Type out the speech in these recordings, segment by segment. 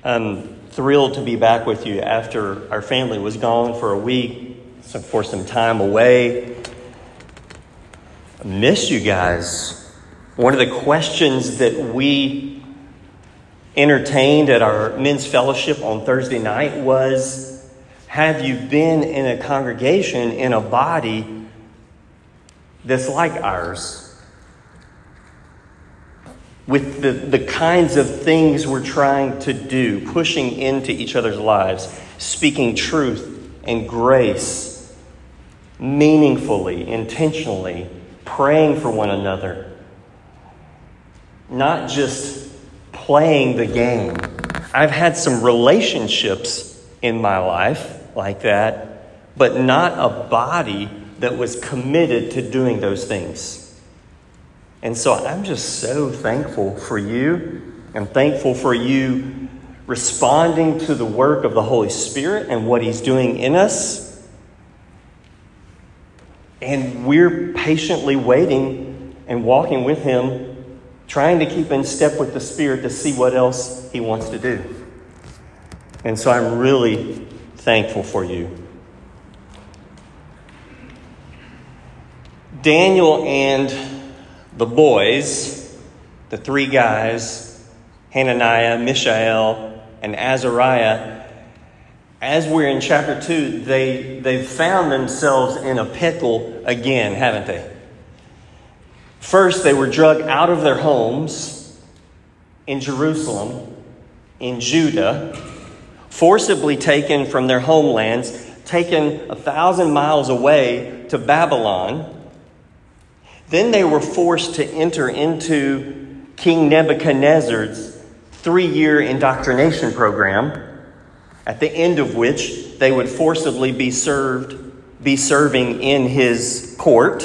I'm thrilled to be back with you after our family was gone for a week, for some time away. I miss you guys. One of the questions that we entertained at our men's fellowship on Thursday night was, have you been in a congregation, in a body that's like ours? With the kinds of things we're trying to do, pushing into each other's lives, speaking truth and grace, meaningfully, intentionally, praying for one another. Not just playing the game. I've had some relationships in my life like that, but not a body that was committed to doing those things. And so I'm just so thankful for you. I'm thankful for you responding to the work of the Holy Spirit and what He's doing in us. And we're patiently waiting and walking with Him, trying to keep in step with the Spirit to see what else He wants to do. And so I'm really thankful for you. Daniel and the boys, the three guys, Hananiah, Mishael, and Azariah, as we're in chapter 2, they've found themselves in a pickle again, haven't they? First, they were dragged out of their homes in Jerusalem, in Judah, forcibly taken from their homelands, taken 1,000 miles away to Babylon. Then they were forced to enter into King Nebuchadnezzar's 3-year indoctrination program, at the end of which they would forcibly be serving in his court.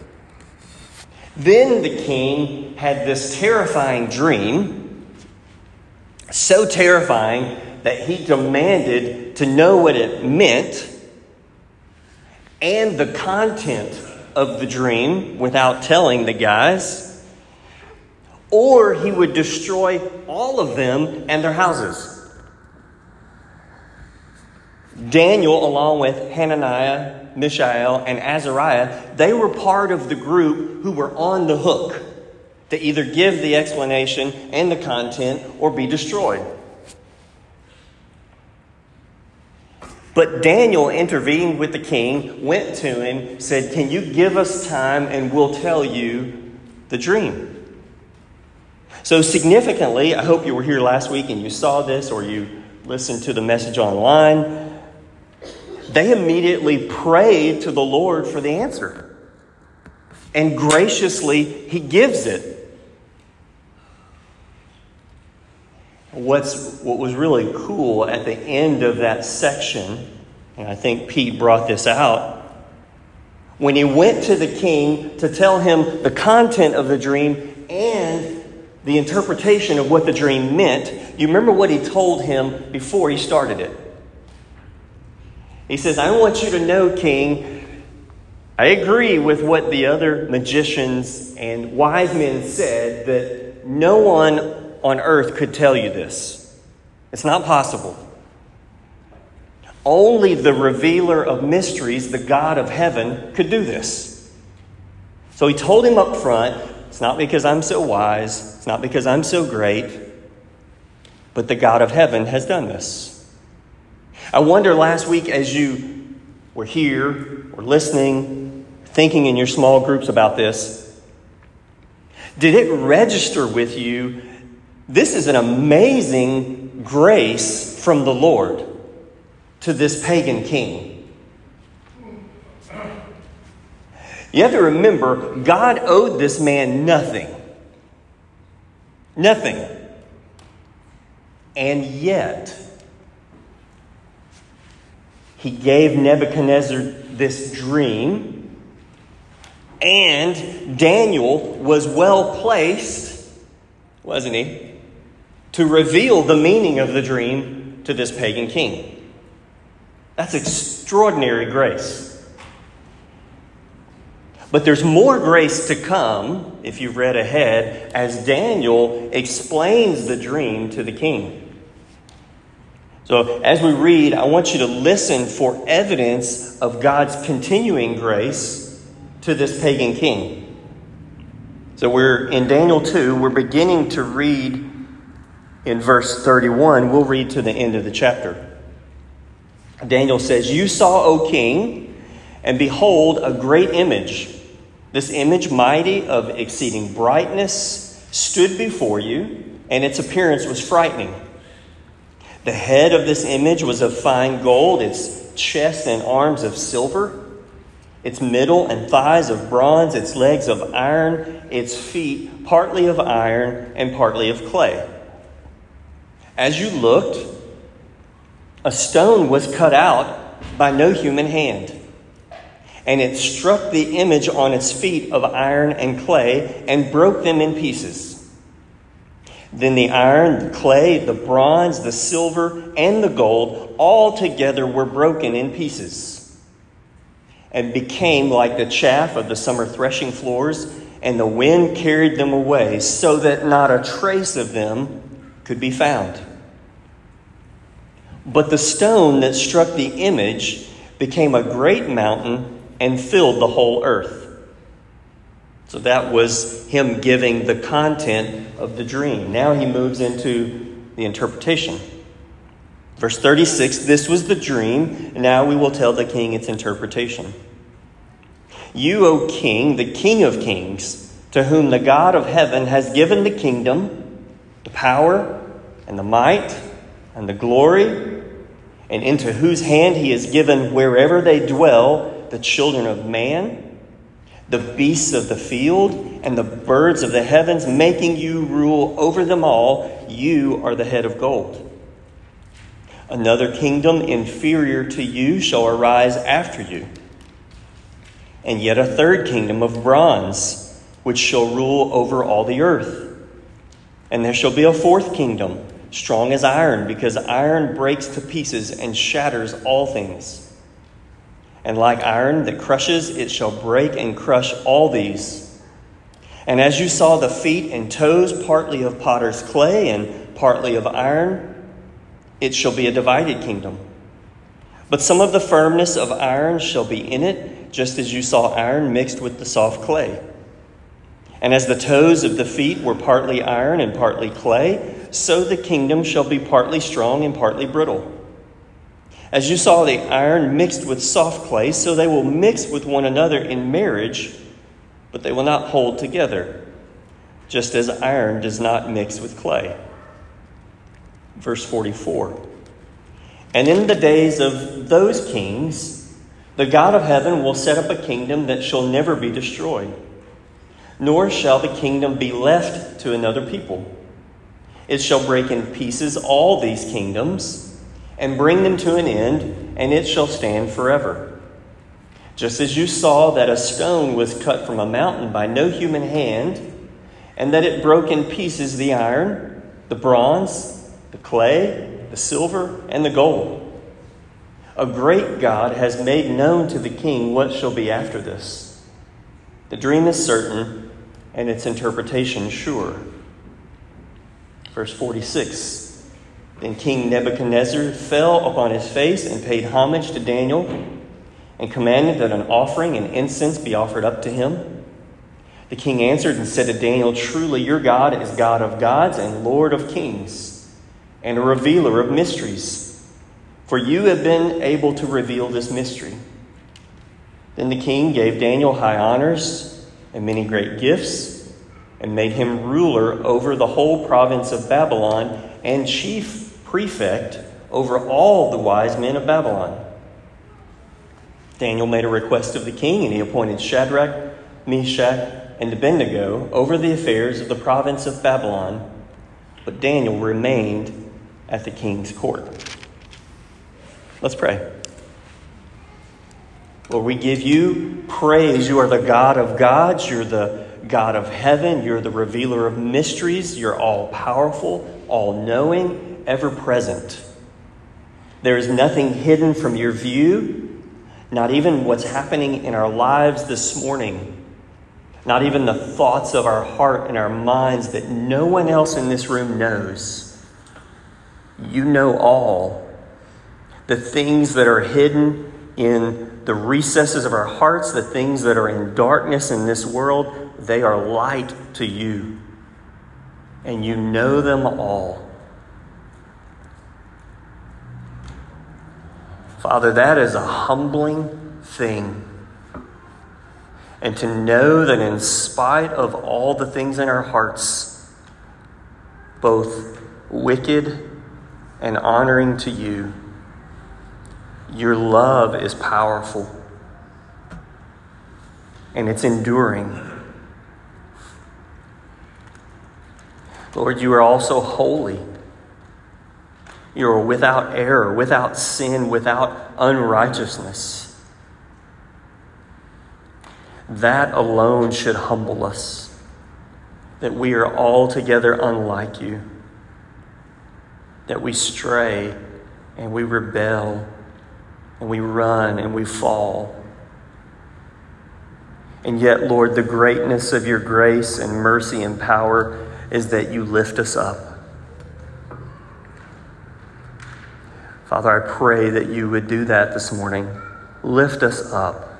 Then the king had this terrifying dream, so terrifying that he demanded to know what it meant and the content of the dream without telling the guys, or he would destroy all of them and their houses. Daniel, along with Hananiah, Mishael, and Azariah, they were part of the group who were on the hook to either give the explanation and the content or be destroyed. But Daniel intervened with the king, went to him, said, "Can you give us time and we'll tell you the dream?" So significantly, I hope you were here last week and you saw this or you listened to the message online. They immediately prayed to the Lord for the answer. And graciously, He gives it. What was really cool at the end of that section, and I think Pete brought this out, when he went to the king to tell him the content of the dream and the interpretation of what the dream meant, you remember what he told him before he started it? He says, "I want you to know, King, I agree with what the other magicians and wise men said, that no one on earth could tell you this. It's not possible. Only the revealer of mysteries, the God of heaven, could do this." So he told him up front, it's not because I'm so wise, it's not because I'm so great, but the God of heaven has done this. I wonder last week as you were here or listening, thinking in your small groups about this, did it register with you, this is an amazing grace from the Lord to this pagan king? You have to remember, God owed this man nothing. Nothing. And yet, He gave Nebuchadnezzar this dream, and Daniel was well placed, wasn't he, to reveal the meaning of the dream to this pagan king. That's extraordinary grace. But there's more grace to come, if you've read ahead, as Daniel explains the dream to the king. So as we read, I want you to listen for evidence of God's continuing grace to this pagan king. So we're in Daniel 2. We're beginning to read in verse 31. We'll read to the end of the chapter. Daniel says, "You saw, O king, and behold, a great image. This image, mighty of exceeding brightness, stood before you, and its appearance was frightening. The head of this image was of fine gold, its chest and arms of silver, its middle and thighs of bronze, its legs of iron, its feet partly of iron and partly of clay. As you looked, a stone was cut out by no human hand, and it struck the image on its feet of iron and clay and broke them in pieces. Then the iron, the clay, the bronze, the silver, and the gold all together were broken in pieces and became like the chaff of the summer threshing floors, and the wind carried them away so that not a trace of them could be found. But the stone that struck the image became a great mountain and filled the whole earth." So that was him giving the content of the dream. Now he moves into the interpretation. Verse 36, "This was the dream. Now we will tell the king its interpretation. You, O king, the King of kings, to whom the God of heaven has given the kingdom, the power, and the might, and the glory, and into whose hand he has given wherever they dwell the children of man, the beasts of the field, and the birds of the heavens, making you rule over them all, you are the head of gold. Another kingdom inferior to you shall arise after you, and yet a third kingdom of bronze, which shall rule over all the earth. And there shall be a fourth kingdom, strong as iron, because iron breaks to pieces and shatters all things. And like iron that crushes, it shall break and crush all these. And as you saw the feet and toes, partly of potter's clay and partly of iron, it shall be a divided kingdom. But some of the firmness of iron shall be in it, just as you saw iron mixed with the soft clay. And as the toes of the feet were partly iron and partly clay, so the kingdom shall be partly strong and partly brittle. As you saw the iron mixed with soft clay, so they will mix with one another in marriage, but they will not hold together, just as iron does not mix with clay." Verse 44. "And in the days of those kings, the God of heaven will set up a kingdom that shall never be destroyed, nor shall the kingdom be left to another people. It shall break in pieces all these kingdoms and bring them to an end, and it shall stand forever. Just as you saw that a stone was cut from a mountain by no human hand, and that it broke in pieces the iron, the bronze, the clay, the silver, and the gold. A great God has made known to the king what shall be after this. The dream is certain, and its interpretation sure." Verse 46. "Then King Nebuchadnezzar fell upon his face and paid homage to Daniel and commanded that an offering and incense be offered up to him. The king answered and said to Daniel, 'Truly your God is God of gods and Lord of kings and a revealer of mysteries, for you have been able to reveal this mystery.' Then the king gave Daniel high honors and many great gifts and made him ruler over the whole province of Babylon and chief prefect over all the wise men of Babylon. Daniel made a request of the king, and he appointed Shadrach, Meshach, and Abednego over the affairs of the province of Babylon, but Daniel remained at the king's court." Let's pray. Lord, we give you praise. You are the God of gods. You're the God of heaven. You're the revealer of mysteries. You're all-powerful, all-knowing, ever-present. There is nothing hidden from your view, not even what's happening in our lives this morning, not even the thoughts of our heart and our minds that no one else in this room knows. You know all, The things that are hidden in the recesses of our hearts, the things that are in darkness in this world, they are light to you. And you know them all. Father, that is a humbling thing. And to know that in spite of all the things in our hearts, both wicked and honoring to you, your love is powerful. And it's enduring. Lord, you are also holy. You are without error, without sin, without unrighteousness. That alone should humble us, that we are altogether unlike you, that we stray and we rebel and we run and we fall. And yet, Lord, the greatness of your grace and mercy and power is that you lift us up. Father, I pray that you would do that this morning. Lift us up.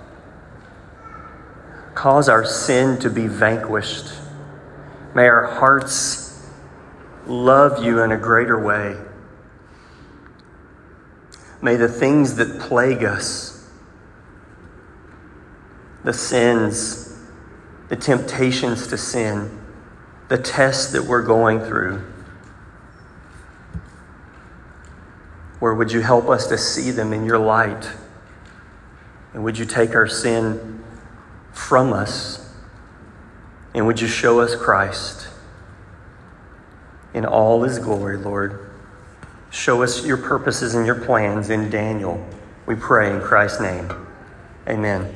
Cause our sin to be vanquished. May our hearts love you in a greater way. May the things that plague us, the sins, the temptations to sin, the tests that we're going through, where would you help us to see them in your light? And would you take our sin from us? And would you show us Christ in all his glory, Lord? Show us your purposes and your plans in Daniel. We pray in Christ's name. Amen.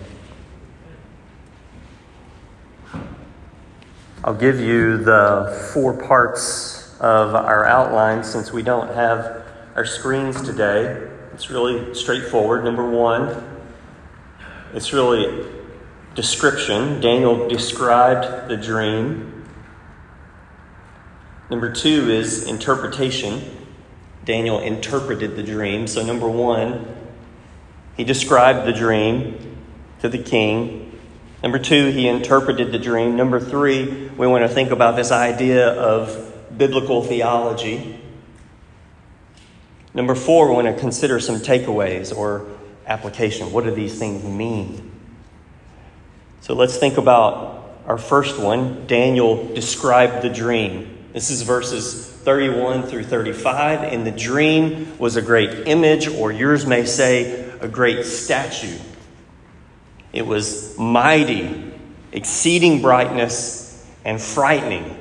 I'll give you the 4 parts of our outline since we don't have our screens today. It's really straightforward. Number 1, it's really description. Daniel described the dream. Number 2 is interpretation. Daniel interpreted the dream. So number 1, he described the dream to the king. Number 2, he interpreted the dream. Number 3, we want to think about this idea of biblical theology. Number 4, we want to consider some takeaways or application. What do these things mean? So let's think about our first one. Daniel described the dream. This is verses 31 through 35. And the dream was a great image, or yours may say a great statue. It was mighty, exceeding brightness, and frightening.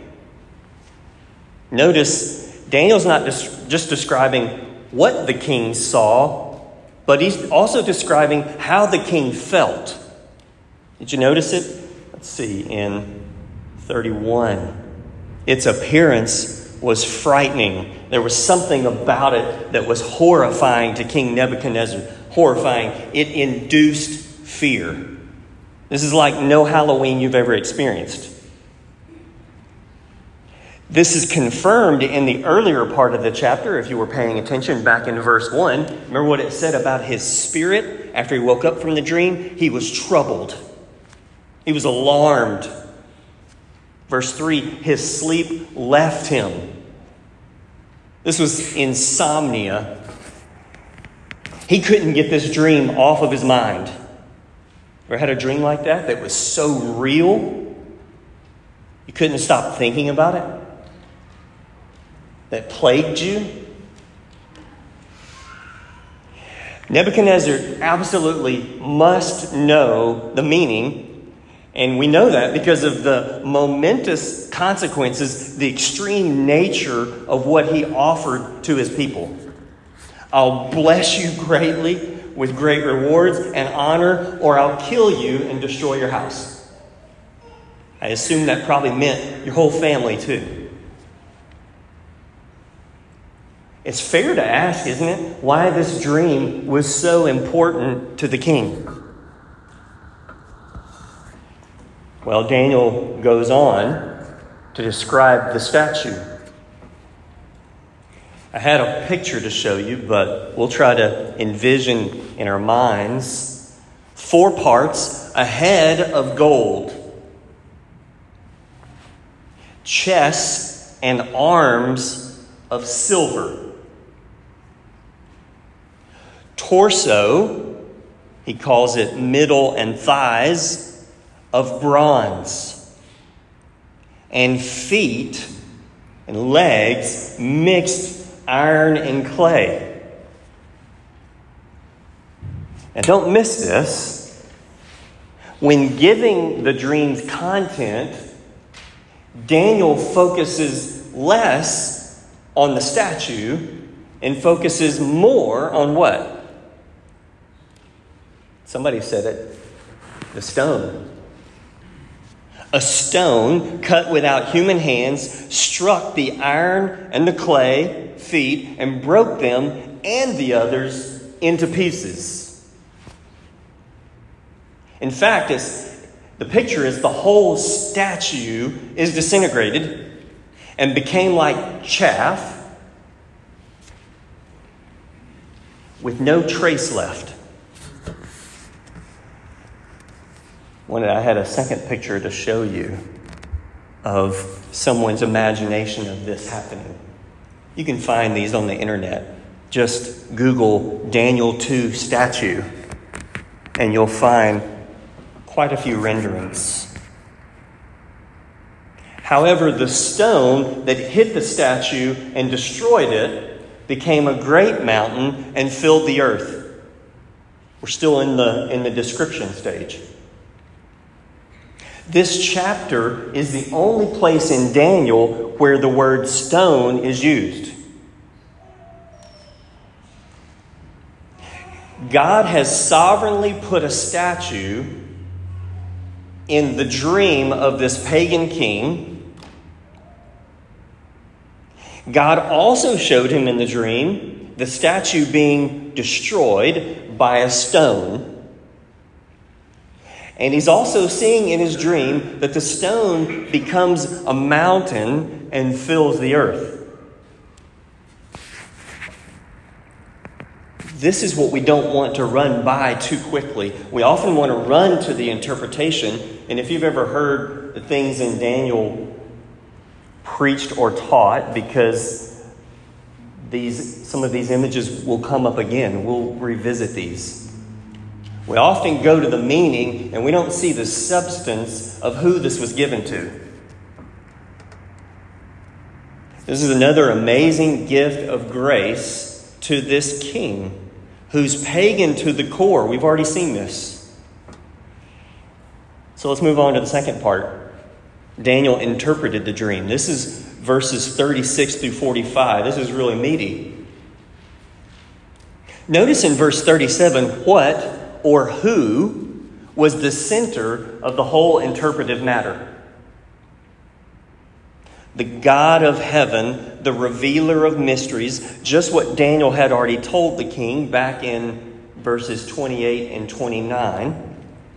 Notice, Daniel's not just describing what the king saw, but he's also describing how the king felt. Did you notice it? Let's see, in 31. Its appearance was frightening. There was something about it that was horrifying to King Nebuchadnezzar. Horrifying. It induced fear. This is like no Halloween you've ever experienced. This is confirmed in the earlier part of the chapter, if you were paying attention back in verse 1. Remember what it said about his spirit after he woke up from the dream? He was troubled. He was alarmed. Verse 3, his sleep left him. This was insomnia. He couldn't get this dream off of his mind. Ever had a dream like that that was so real you couldn't stop thinking about it? That plagued you? Nebuchadnezzar absolutely must know the meaning. And we know that because of the momentous consequences, the extreme nature of what he offered to his people. I'll bless you greatly with great rewards and honor, or I'll kill you and destroy your house. I assume that probably meant your whole family too. It's fair to ask, isn't it, why this dream was so important to the king? Well, Daniel goes on to describe the statue. I had a picture to show you, but we'll try to envision in our minds 4 parts: a head of gold, chest and arms of silver, torso, he calls it middle and thighs, of bronze, and feet and legs mixed iron and clay. Now don't miss this. When giving the dream's content, Daniel focuses less on the statue and focuses more on what? Somebody said it. The stone. A stone cut without human hands struck the iron and the clay feet and broke them and the others into pieces. In fact, the picture is the whole statue is disintegrated and became like chaff with no trace left. I had a second picture to show you of someone's imagination of this happening. You can find these on the internet. Just Google Daniel 2 statue, and you'll find quite a few renderings. However, the stone that hit the statue and destroyed it became a great mountain and filled the earth. We're still in the description stage. This chapter is the only place in Daniel where the word stone is used. God has sovereignly put a statue in the dream of this pagan king. God also showed him in the dream the statue being destroyed by a stone. And he's also seeing in his dream that the stone becomes a mountain and fills the earth. This is what we don't want to run by too quickly. We often want to run to the interpretation. And if you've ever heard the things in Daniel preached or taught, because some of these images will come up again. We'll revisit these. We often go to the meaning and we don't see the substance of who this was given to. This is another amazing gift of grace to this king who's pagan to the core. We've already seen this. So let's move on to the second part. Daniel interpreted the dream. This is verses 36 through 45. This is really meaty. Notice in verse 37 what or who was the center of the whole interpretive matter. The God of heaven, the revealer of mysteries, just what Daniel had already told the king back in verses 28 and 29,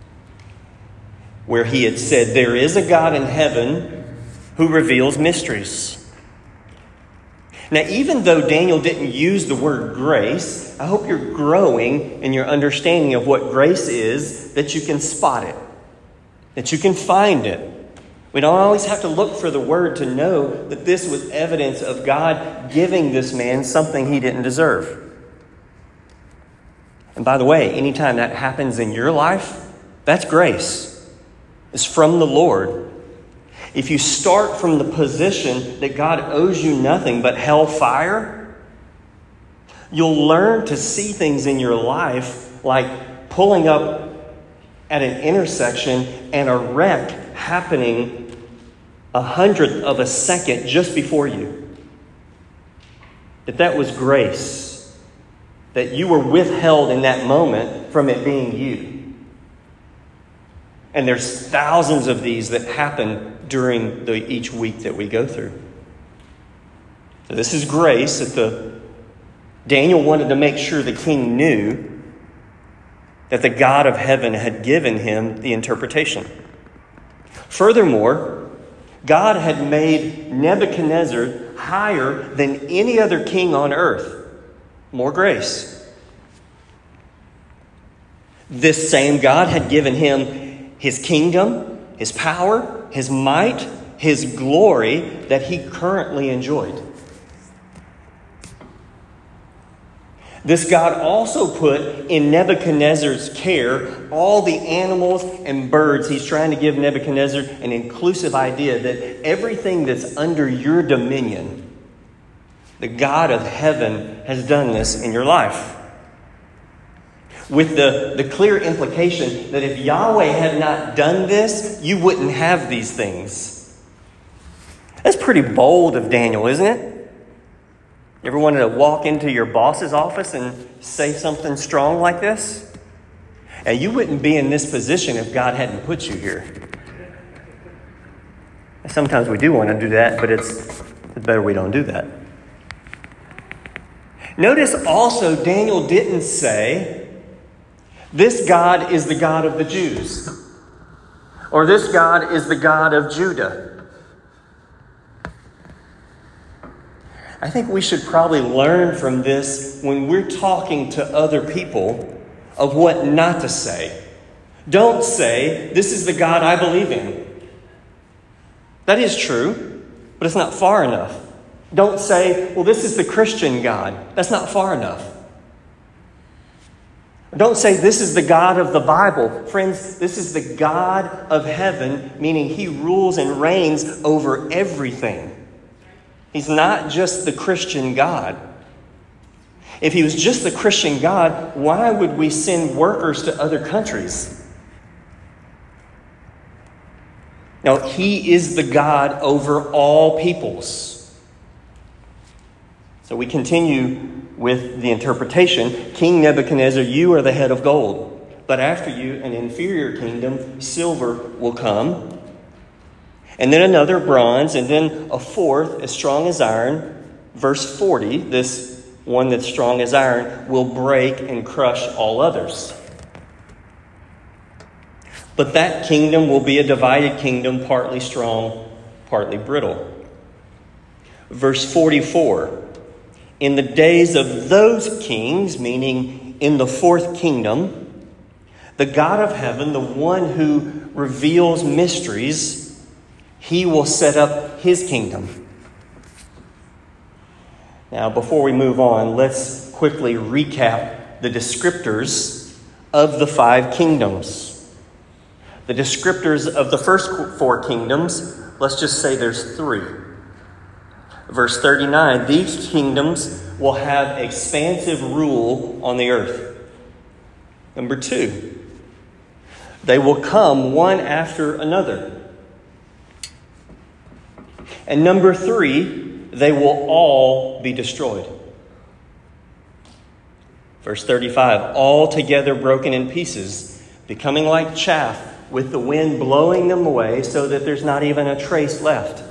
where he had said, there is a God in heaven who reveals mysteries. Now, even though Daniel didn't use the word grace, I hope you're growing in your understanding of what grace is, that you can spot it, that you can find it. We don't always have to look for the word to know that this was evidence of God giving this man something he didn't deserve. And by the way, anytime that happens in your life, that's grace. It's from the Lord. If you start from the position that God owes you nothing but hellfire, you'll learn to see things in your life like pulling up at an intersection and a wreck happening 1/100th of a second just before you. That was grace. That you were withheld in that moment from it being you. And there's thousands of these that happen during each week that we go through. So this is grace that Daniel wanted to make sure the king knew that the God of heaven had given him the interpretation. Furthermore, God had made Nebuchadnezzar higher than any other king on earth. More grace. This same God had given him his kingdom, his power, his might, his glory that he currently enjoyed. This God also put in Nebuchadnezzar's care all the animals and birds. He's trying to give Nebuchadnezzar an inclusive idea that everything that's under your dominion, the God of heaven has done this in your life. With the clear implication that if Yahweh had not done this, you wouldn't have these things. That's pretty bold of Daniel, isn't it? You ever wanted to walk into your boss's office and say something strong like this? And you wouldn't be in this position if God hadn't put you here. Sometimes we do want to do that, but it's better we don't do that. Notice also Daniel didn't say, this God is the God of the Jews, or this God is the God of Judah. I think we should probably learn from this when we're talking to other people of what not to say. Don't say, this is the God I believe in. That is true, but it's not far enough. Don't say, well, this is the Christian God. That's not far enough. Don't say, this is the God of the Bible. Friends, this is the God of heaven, meaning he rules and reigns over everything. He's not just the Christian God. If he was just the Christian God, why would we send workers to other countries? No, he is the God over all peoples. So we continue with the interpretation. King Nebuchadnezzar, you are the head of gold, but after you an inferior kingdom, silver, will come. And then another, bronze, and then a fourth, as strong as iron. Verse 40, this one that's strong as iron, will break and crush all others. But that kingdom will be a divided kingdom, partly strong, partly brittle. Verse 44, in the days of those kings, meaning in the fourth kingdom, the God of heaven, the one who reveals mysteries, he will set up his kingdom. Now, before we move on, let's quickly recap the descriptors of the five kingdoms. The descriptors of the first four kingdoms, let's just say there's three. Verse 39, these kingdoms will have expansive rule on the earth. Number 2, they will come one after another. And number 3, they will all be destroyed. Verse 35, all together broken in pieces, becoming like chaff, with the wind blowing them away so that there's not even a trace left.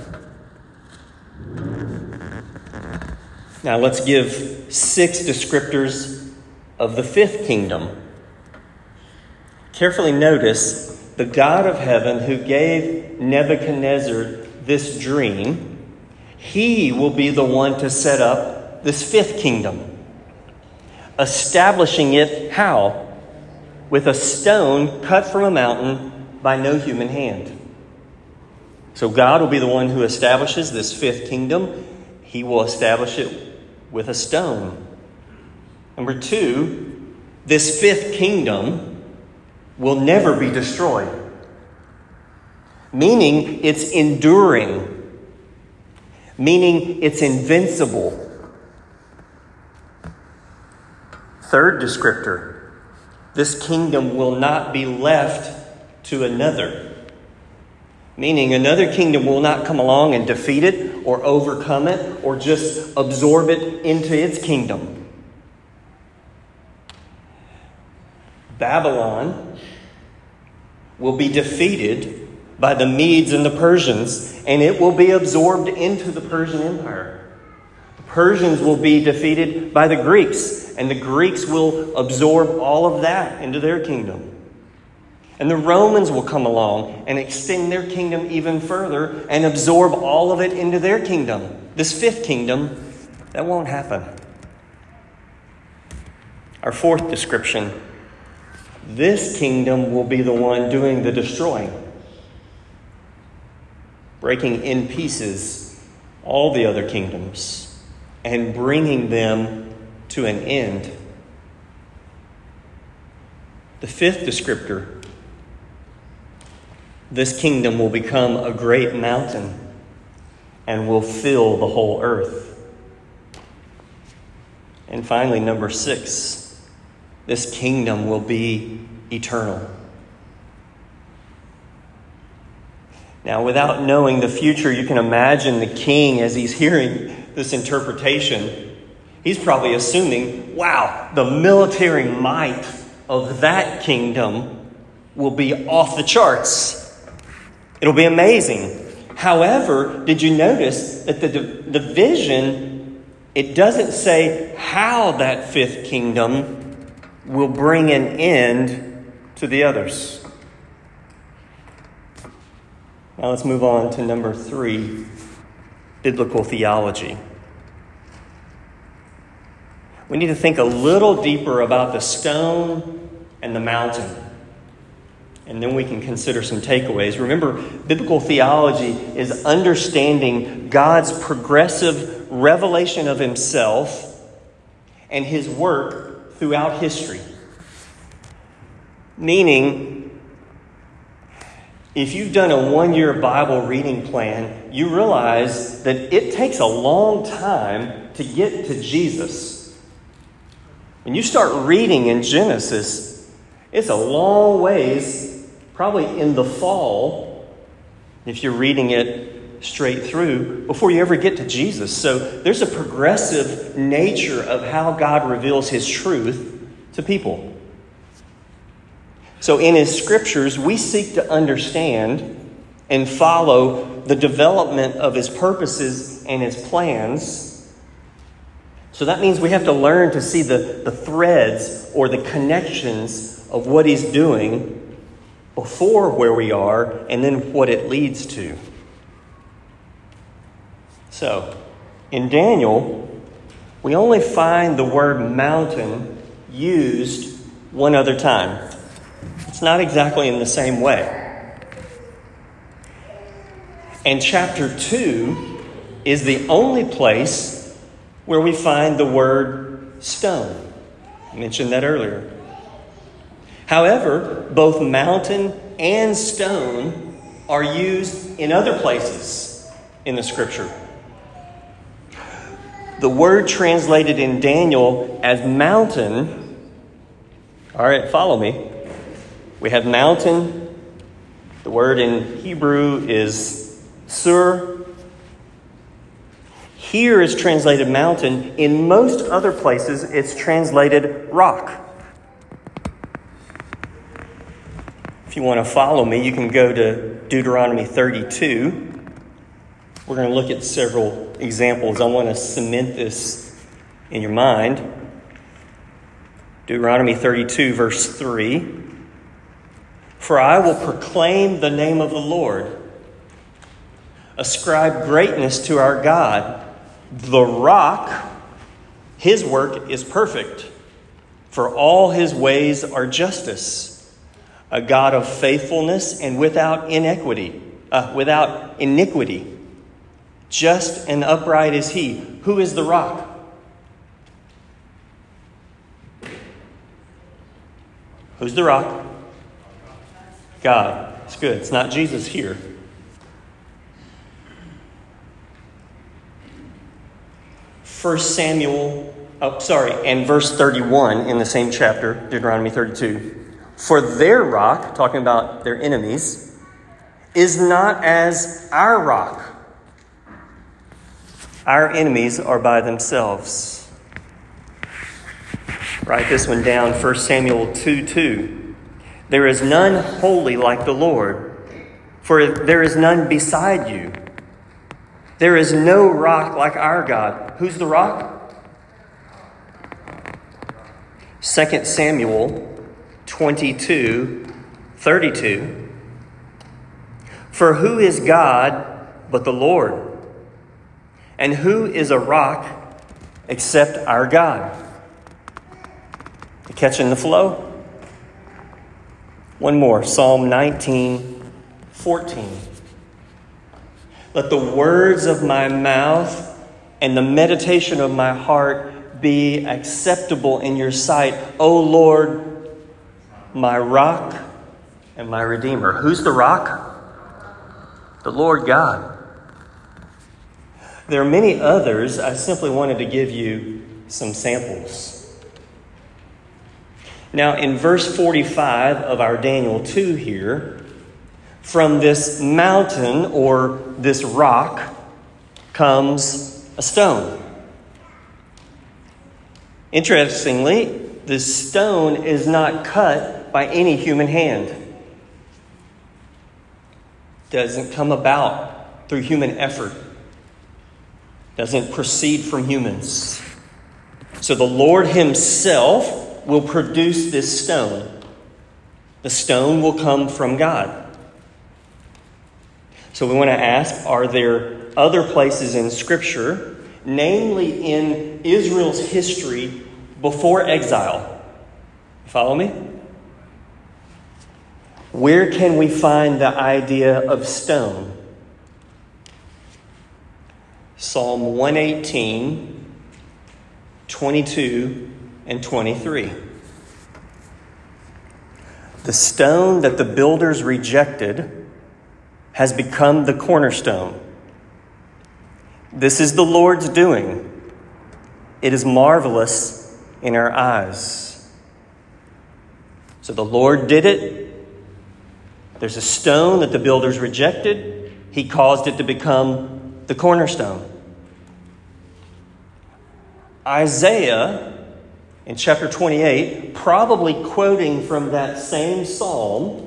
Now let's give 6 descriptors of the fifth kingdom. Carefully notice the God of heaven who gave Nebuchadnezzar this dream, he will be the one to set up this fifth kingdom. Establishing it how? With a stone cut from a mountain by no human hand. So God will be the one who establishes this fifth kingdom. He will establish it with a stone. Number 2, this fifth kingdom will never be destroyed. Meaning it's enduring. Meaning it's invincible. Third descriptor, this kingdom will not be left to another. Meaning another kingdom will not come along and defeat it or overcome it or just absorb it into its kingdom. Babylon will be defeated by the Medes and the Persians, and it will be absorbed into the Persian Empire. The Persians will be defeated by the Greeks, and the Greeks will absorb all of that into their kingdom. And the Romans will come along and extend their kingdom even further and absorb all of it into their kingdom. This fifth kingdom, that won't happen. Our fourth description, this kingdom will be the one doing the destroying, breaking in pieces all the other kingdoms and bringing them to an end. The fifth descriptor, this kingdom will become a great mountain and will fill the whole earth. And finally, number 6, this kingdom will be eternal. Now, without knowing the future, you can imagine the king as he's hearing this interpretation. He's probably assuming, wow, the military might of that kingdom will be off the charts. It'll be amazing. However, did you notice that the vision, it doesn't say how that fifth kingdom will bring an end to the others. Now let's move on to number 3, biblical theology. We need to think a little deeper about the stone and the mountain. And then we can consider some takeaways. Remember, biblical theology is understanding God's progressive revelation of himself and his work throughout history. Meaning, if you've done a 1-year Bible reading plan, you realize that it takes a long time to get to Jesus. When you start reading in Genesis, it's a long ways, probably in the fall, if you're reading it straight through, before you ever get to Jesus. So there's a progressive nature of how God reveals his truth to people. So in his scriptures, we seek to understand and follow the development of his purposes and his plans. So that means we have to learn to see the threads or the connections of what he's doing before where we are and then what it leads to. So, in Daniel, we only find the word mountain used one other time. It's not exactly in the same way. And chapter 2 is the only place where we find the word stone. I mentioned that earlier. However, both mountain and stone are used in other places in the scripture. The word translated in Daniel as mountain, all right, follow me. We have mountain. The word in Hebrew is sur. Here is translated mountain. In most other places, it's translated rock. If you want to follow me, you can go to Deuteronomy 32. We're going to look at several examples. I want to cement this in your mind. Deuteronomy 32, verse 3. For I will proclaim the name of the Lord. Ascribe greatness to our God. The rock, his work is perfect. For all his ways are justice. A God of faithfulness and without iniquity. Just and upright is he. Who is the rock? Who's the rock? God. It's good. It's not Jesus here. And verse 31 in the same chapter, Deuteronomy 32. For their rock, talking about their enemies, is not as our rock. Our enemies are by themselves. Write this one down, 1 Samuel 2:2. There is none holy like the Lord, for there is none beside you. There is no rock like our God. Who's the rock? 2 Samuel 22:32. For who is God but the Lord? And who is a rock except our God? You catching the flow? One more, Psalm 19:14. Let the words of my mouth and the meditation of my heart be acceptable in your sight, O Lord, my rock and my redeemer. Who's the rock? The Lord God. There are many others. I simply wanted to give you some samples. Now, in verse 45 of our Daniel 2 here, from this mountain or this rock comes a stone. Interestingly, the stone is not cut by any human hand. It doesn't come about through human effort. It doesn't proceed from humans. So the Lord himself will produce this stone. The stone will come from God. So we want to ask, are there other places in Scripture, namely in Israel's history before exile? Follow me? Where can we find the idea of stone? Psalm 118, 22, and 23. The stone that the builders rejected has become the cornerstone. This is the Lord's doing. It is marvelous in our eyes. So the Lord did it. There's a stone that the builders rejected. He caused it to become the cornerstone. Isaiah, in chapter 28, probably quoting from that same Psalm,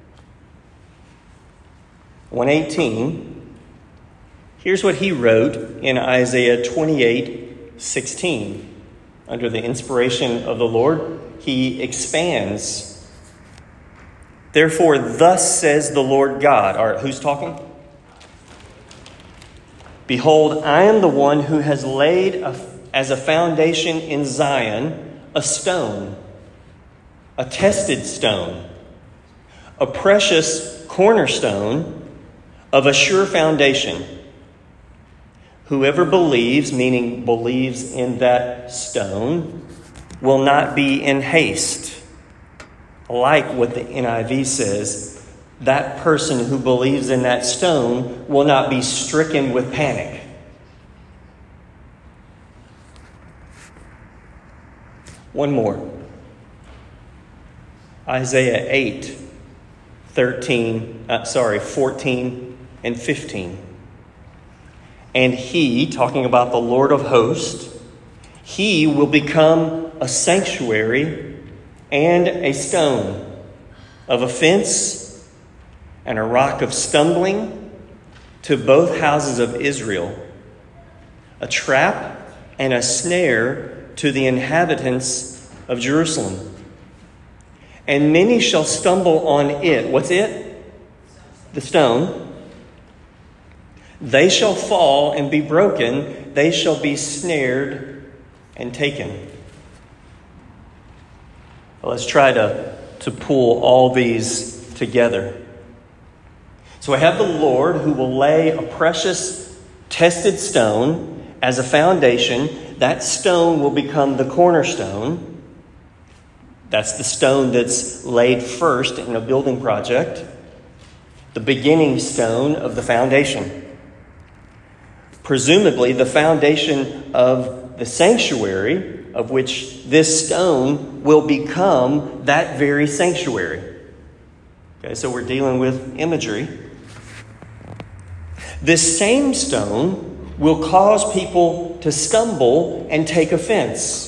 118, here's what he wrote in Isaiah 28:16. Under the inspiration of the Lord, he expands. Therefore, thus says the Lord God. All right, who's talking? Behold, I am the one who has laid as a foundation in Zion a stone, a tested stone, a precious cornerstone of a sure foundation. Whoever believes, meaning believes in that stone, will not be in haste. Like what the NIV says, that person who believes in that stone will not be stricken with panic. One more. Isaiah 14 and 15. And he, talking about the Lord of hosts, he will become a sanctuary and a stone of offense and a rock of stumbling to both houses of Israel, a trap and a snare to the inhabitants of Jerusalem. And many shall stumble on it. What's it? The stone. They shall fall and be broken. They shall be snared and taken. Well, let's try to pull all these together. So I have the Lord who will lay a precious tested stone as a foundation. That stone will become the cornerstone. That's the stone that's laid first in a building project. The beginning stone of the foundation. Presumably the foundation of the sanctuary, of which this stone will become that very sanctuary. Okay, so we're dealing with imagery. This same stone will cause people to stumble and take offense.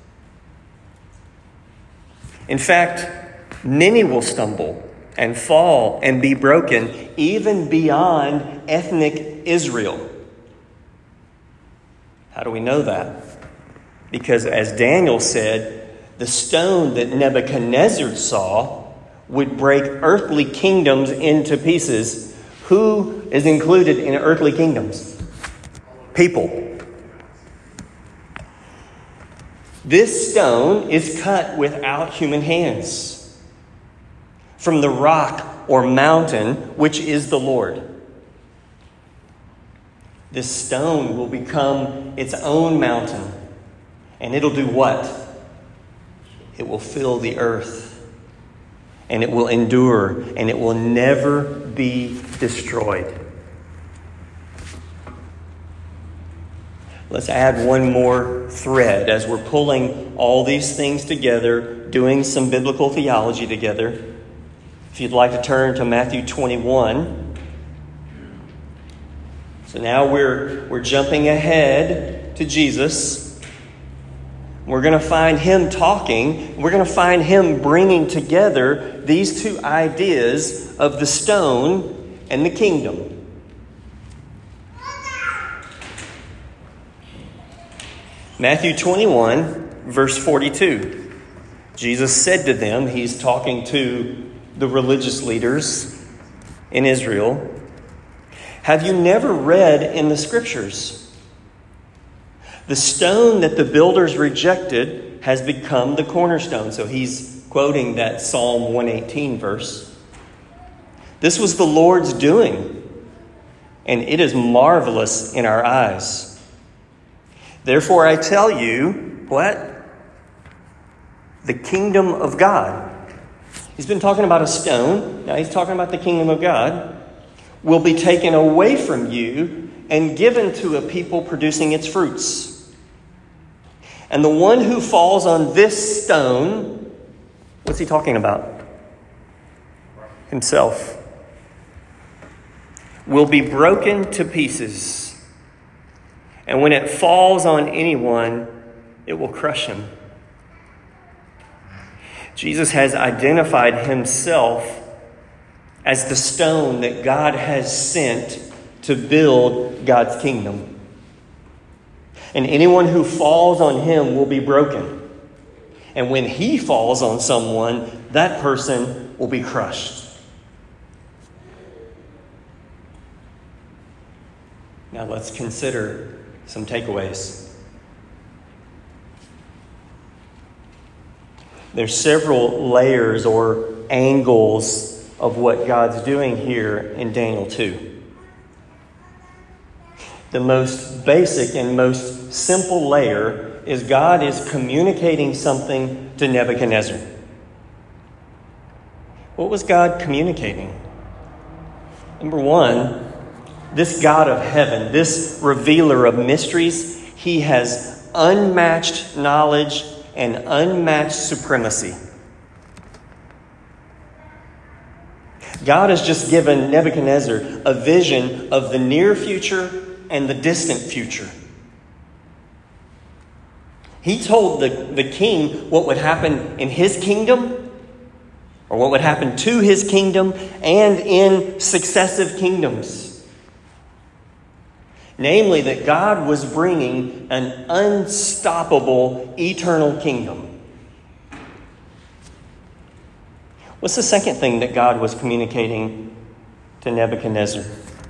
In fact, many will stumble and fall and be broken, even beyond ethnic Israel. How do we know that? Because as Daniel said, the stone that Nebuchadnezzar saw would break earthly kingdoms into pieces. Who is included in earthly kingdoms? people. This stone is cut without human hands from the rock or mountain, which is the Lord. This stone will become its own mountain. And it'll do what? It will fill the earth. And it will endure. And it will never be destroyed. Let's add one more thread as we're pulling all these things together, doing some biblical theology together. If you'd like to turn to Matthew 21. So now we're jumping ahead to Jesus. We're going to find him talking. We're going to find him bringing together these two ideas of the stone and the kingdom. Matthew 21, verse 42. Jesus said to them, he's talking to the religious leaders in Israel, "Have you never read in the Scriptures? The stone that the builders rejected has become the cornerstone." So he's quoting that Psalm 118 verse. "This was the Lord's doing, and it is marvelous in our eyes. Therefore I tell you," what? "The kingdom of God." He's been talking about a stone. Now he's talking about the kingdom of God. "Will be taken away from you and given to a people producing its fruits. And the one who falls on this stone," what's he talking about? Himself. "Will be broken to pieces. And when it falls on anyone, it will crush him." Jesus has identified himself as the stone that God has sent to build God's kingdom. And anyone who falls on him will be broken. And when he falls on someone, that person will be crushed. Now let's consider some takeaways. There's several layers or angles of what God's doing here in Daniel 2. The most basic and most simple layer is God is communicating something to Nebuchadnezzar. What was God communicating? Number one, this God of heaven, this revealer of mysteries, he has unmatched knowledge and unmatched supremacy. God has just given Nebuchadnezzar a vision of the near future and the distant future. He told the king what would happen in his kingdom, or what would happen to his kingdom, and in successive kingdoms. Namely, that God was bringing an unstoppable eternal kingdom. What's the second thing that God was communicating to Nebuchadnezzar?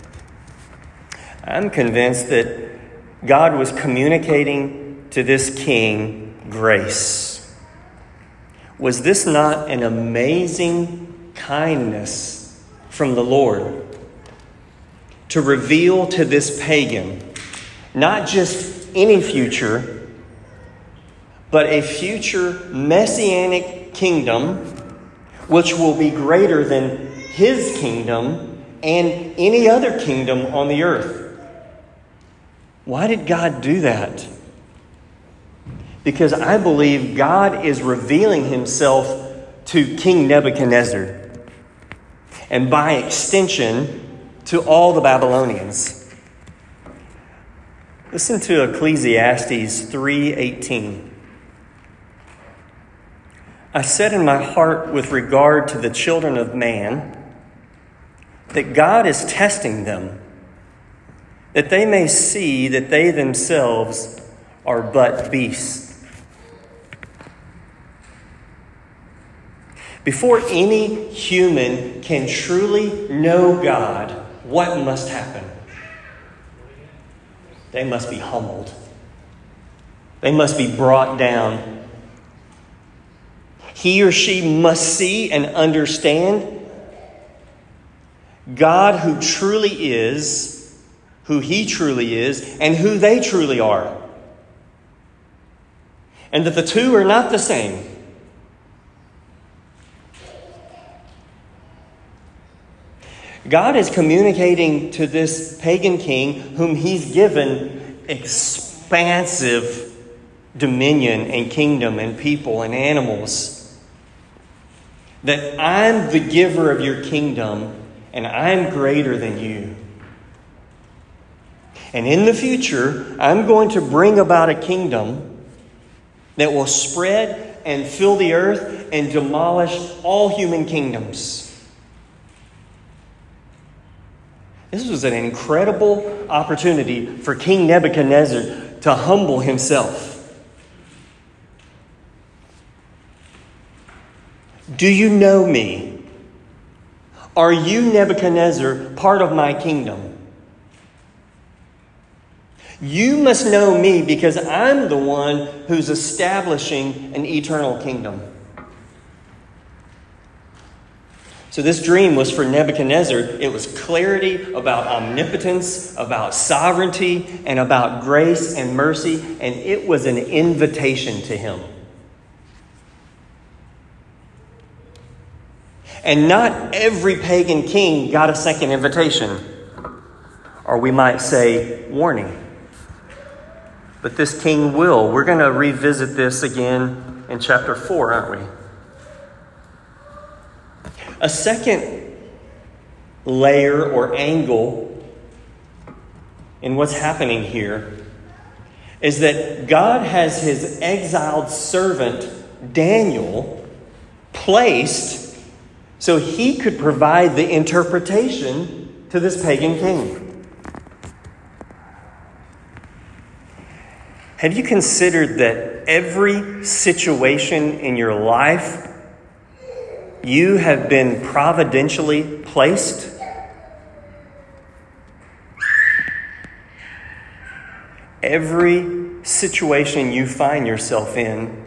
I'm convinced that God was communicating to this king grace. Was this not an amazing kindness from the Lord to reveal to this pagan not just any future, but a future messianic kingdom which will be greater than his kingdom and any other kingdom on the earth? Why did God do that? Because I believe God is revealing himself to King Nebuchadnezzar, and by extension to all the Babylonians. Listen to Ecclesiastes 3:18. "I said in my heart with regard to the children of man that God is testing them, that they may see that they themselves are but beasts." Before any human can truly know God, what must happen? they must be humbled. They must be brought down. He or she must see and understand God who truly is, who He truly is, and who they truly are. And that the two are not the same. God is communicating to this pagan king whom He's given expansive dominion and kingdom and people and animals. That I'm the giver of your kingdom and I'm greater than you. And in the future, I'm going to bring about a kingdom that will spread and fill the earth and demolish all human kingdoms. This was an incredible opportunity for King Nebuchadnezzar to humble himself. Do you know me? Are you, Nebuchadnezzar, part of my kingdom? You must know me because I'm the one who's establishing an eternal kingdom. So this dream was for Nebuchadnezzar. It was clarity about omnipotence, about sovereignty, and about grace and mercy. And it was an invitation to him. And not every pagan king got a second invitation. Or we might say, warning. But this king will. We're going to revisit this again in chapter 4, aren't we? A second layer or angle in what's happening here is that God has His exiled servant, Daniel, placed so he could provide the interpretation to this pagan king. Have you considered that every situation in your life you have been providentially placed? Every situation you find yourself in,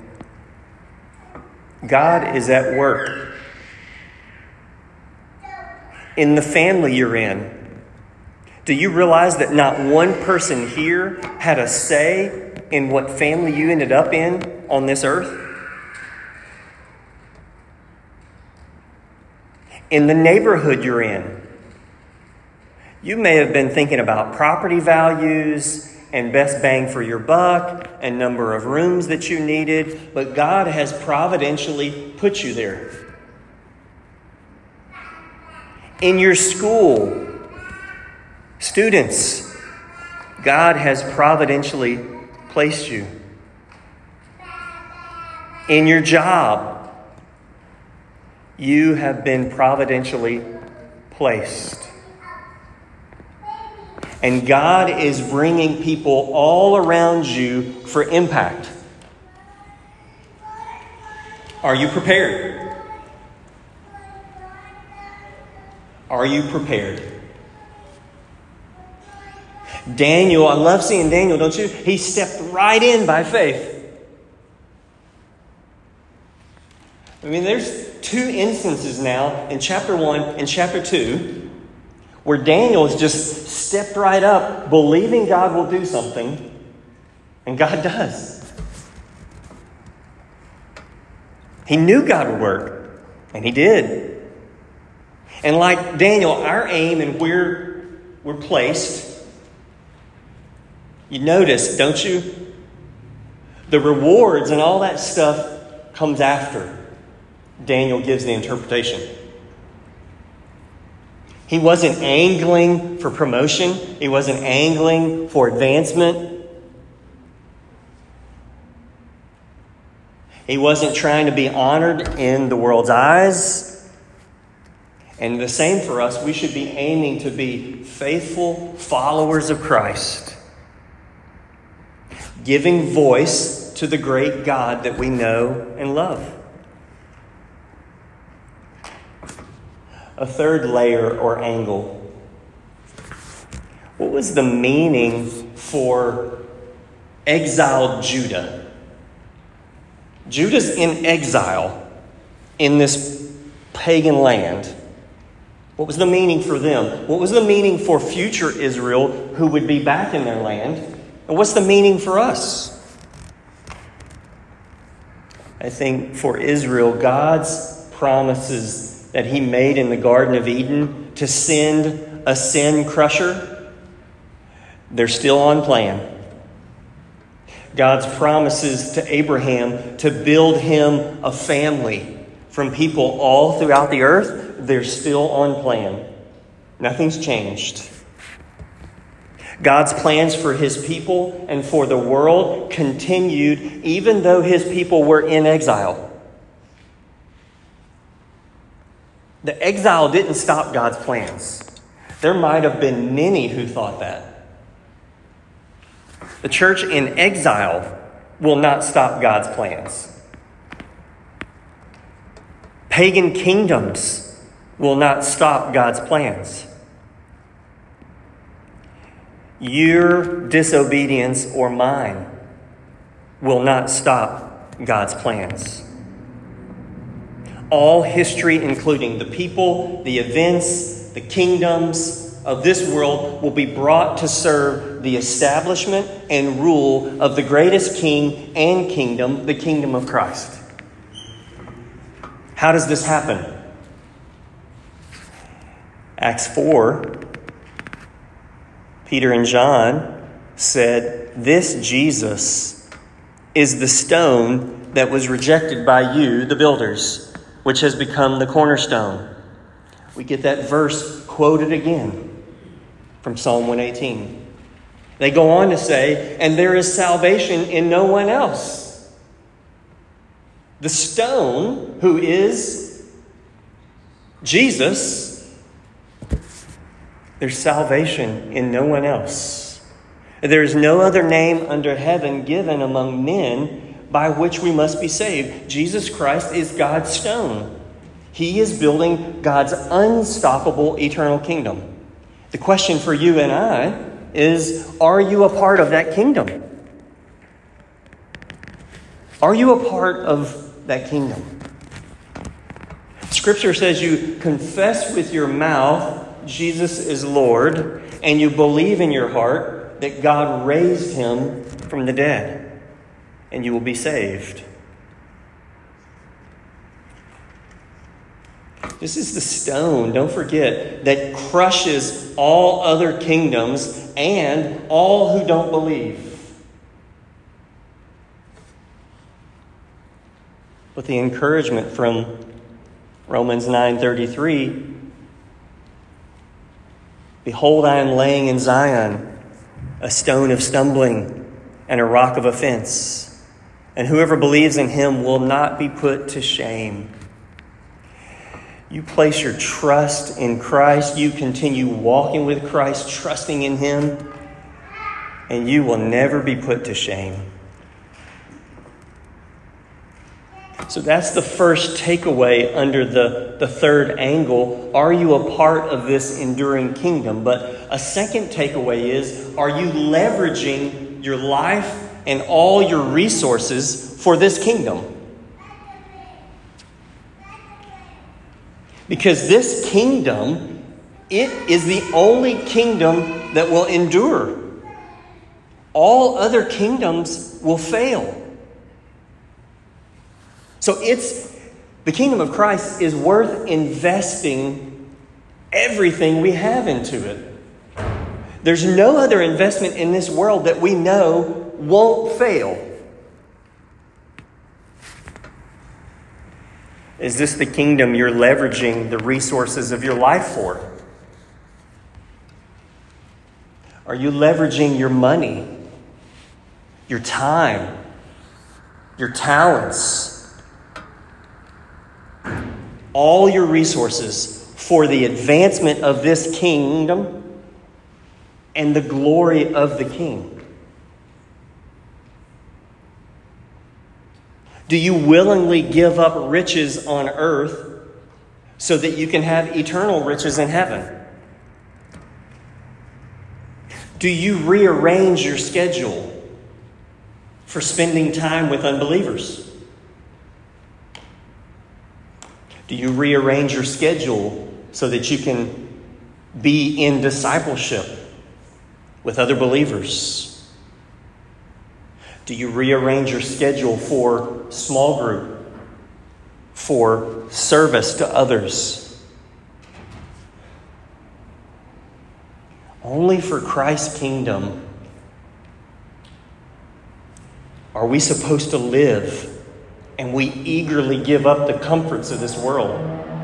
God is at work. In the family you're in, do you realize that not one person here had a say in what family you ended up in on this earth? In the neighborhood you're in, you may have been thinking about property values and best bang for your buck and number of rooms that you needed, but God has providentially put you there. In your school, students, God has providentially placed you. In your job, you have been providentially placed. And God is bringing people all around you for impact. Are you prepared? Are you prepared? Daniel, I love seeing Daniel, don't you? He stepped right in by faith. I mean, there's two instances now in chapter 1 and chapter 2 where Daniel has just stepped right up, believing God will do something, and God does. He knew God would work, and He did. And like Daniel, our aim and where we're placed, you notice, don't you? The rewards and all that stuff comes after Daniel gives the interpretation. He wasn't angling for promotion. He wasn't angling for advancement. He wasn't trying to be honored in the world's eyes. And the same for us. We should be aiming to be faithful followers of Christ, giving voice to the great God that we know and love. A third layer or angle What was the meaning for exiled Judah? Judah's in exile in this pagan land. What was the meaning for them? What was the meaning for future Israel who would be back in their land? And what's the meaning for us? I think for Israel, God's promises that he made in the Garden of Eden to send a sin crusher, they're still on plan. God's promises to Abraham to build him a family from people all throughout the earth, they're still on plan. Nothing's changed. God's plans for his people and for the world continued even though his people were in exile. The exile didn't stop God's plans. There might have been many who thought that. The church in exile will not stop God's plans. Pagan kingdoms will not stop God's plans. Your disobedience or mine will not stop God's plans. All history, including the people, the events, the kingdoms of this world, will be brought to serve the establishment and rule of the greatest king and kingdom, the kingdom of Christ. How does this happen? Acts 4, Peter and John said, "This Jesus is the stone that was rejected by you, the builders, which has become the cornerstone." We get that verse quoted again from Psalm 118. They go on to say, "And there is salvation in no one else." The stone, who is Jesus, there's salvation in no one else. There is no other name under heaven given among men by which we must be saved. Jesus Christ is God's stone. He is building God's unstoppable eternal kingdom. The question for you and I is, are you a part of that kingdom? Are you a part of that kingdom? Scripture says you confess with your mouth Jesus is Lord, and you believe in your heart that God raised him from the dead, and you will be saved. This is the stone, don't forget, that crushes all other kingdoms and all who don't believe. With the encouragement from Romans 9:33, "Behold, I am laying in Zion a stone of stumbling and a rock of offense, and whoever believes in him will not be put to shame." You place your trust in Christ, you continue walking with Christ, trusting in him, and you will never be put to shame. So that's the first takeaway under the third angle. Are you a part of this enduring kingdom? But a second takeaway is, are you leveraging your life and all your resources for this kingdom? Because this kingdom, it is the only kingdom that will endure. All other kingdoms will fail. So the kingdom of Christ is worth investing everything we have into it. There's no other investment in this world that we know won't fail. Is this the kingdom you're leveraging the resources of your life for? Are you leveraging your money, your time, your talents, all your resources for the advancement of this kingdom and the glory of the King? Do you willingly give up riches on earth so that you can have eternal riches in heaven? Do you rearrange your schedule for spending time with unbelievers? Do you rearrange your schedule so that you can be in discipleship with other believers? Do you rearrange your schedule for small group, for service to others? Only for Christ's kingdom are we supposed to live, and we eagerly give up the comforts of this world.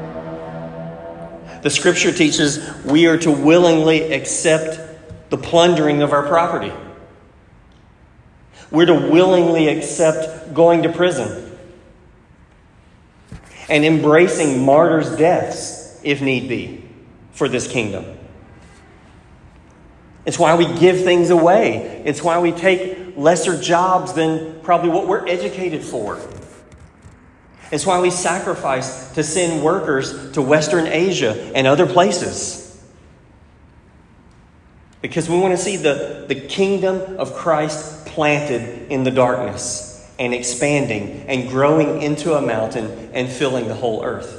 The Scripture teaches we are to willingly accept the plundering of our property. We're to willingly accept going to prison and embracing martyrs' deaths, if need be, for this kingdom. It's why we give things away. It's why we take lesser jobs than probably what we're educated for. It's why we sacrifice to send workers to Western Asia and other places. Because we want to see the kingdom of Christ planted in the darkness and expanding and growing into a mountain and filling the whole earth.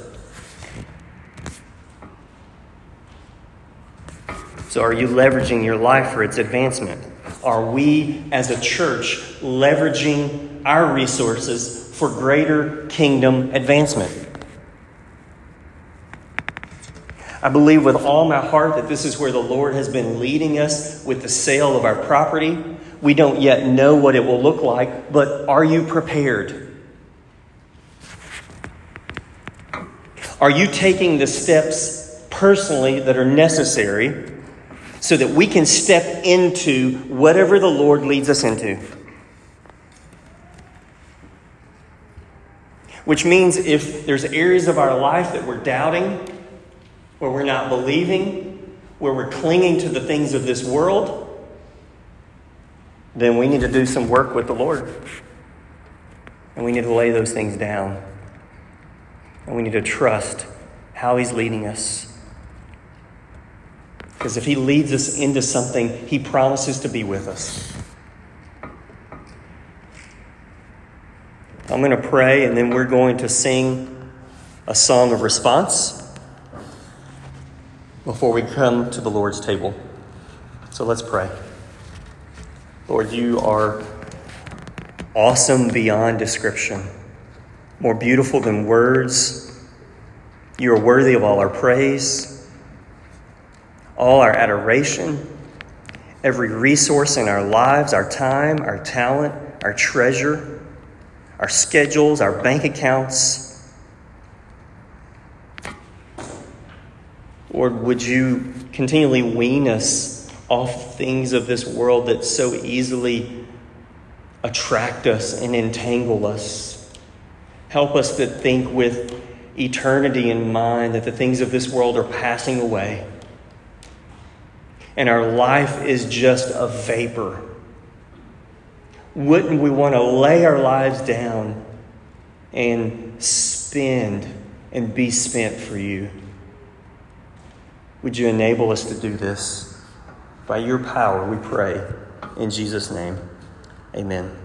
So are you leveraging your life for its advancement? Are we as a church leveraging our resources for greater kingdom advancement? I believe with all my heart that this is where the Lord has been leading us with the sale of our property. We don't yet know what it will look like, but are you prepared? Are you taking the steps personally that are necessary so that we can step into whatever the Lord leads us into? Which means if there's areas of our life that we're doubting, where we're not believing, where we're clinging to the things of this world, then we need to do some work with the Lord. And we need to lay those things down. And we need to trust how He's leading us. Because if He leads us into something, He promises to be with us. I'm going to pray, and then we're going to sing a song of response before we come to the Lord's table. So let's pray. Lord, you are awesome beyond description, more beautiful than words. You are worthy of all our praise, all our adoration, every resource in our lives, our time, our talent, our treasure, our schedules, our bank accounts. Lord, would you continually wean us off things of this world that so easily attract us and entangle us. Help us to think with eternity in mind, that the things of this world are passing away and our life is just a vapor. Wouldn't we want to lay our lives down and spend and be spent for you? Would you enable us to do this? By your power, we pray. In Jesus' name, amen.